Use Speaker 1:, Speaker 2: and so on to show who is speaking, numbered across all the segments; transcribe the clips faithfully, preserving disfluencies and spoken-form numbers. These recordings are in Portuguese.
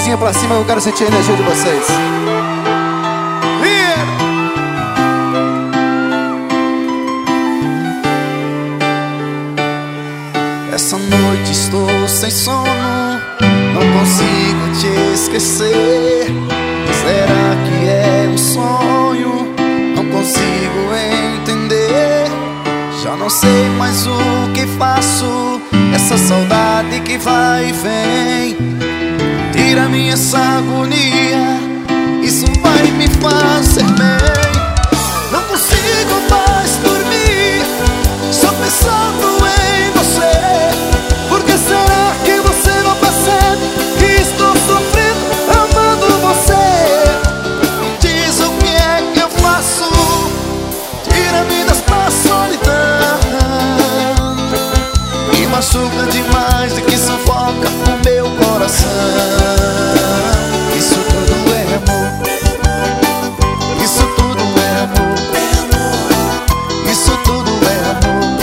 Speaker 1: mãozinha pra cima, eu quero sentir a energia de vocês.
Speaker 2: Essa noite estou sem sono, não consigo te esquecer. Será que é um sonho? Não consigo entender. Já não sei mais o que faço. Essa saudade que vai e vem tira-me essa agonia. Isso vai me fazer bem. Não consigo mais dormir, só pensando em você. Por que será que você não percebe que estou sofrendo amando você? Me diz o que é que eu faço, tira-me desta solidão. Me machuca demais e que sufoca o meu coração. Isso tudo é amor, isso tudo é amor, isso tudo é amor.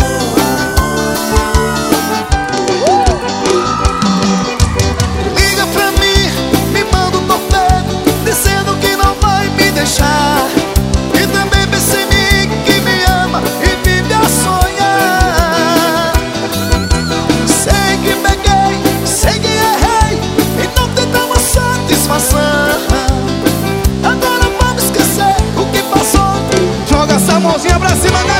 Speaker 2: Liga pra mim, me manda um torpedo, dizendo que não vai me deixar. E também pensa em mim, que me ama e vive a sonhar. Sei que peguei, sei que errei e não tem uma satisfação. Agora vamos esquecer o que passou.
Speaker 1: Joga essa mãozinha pra cima,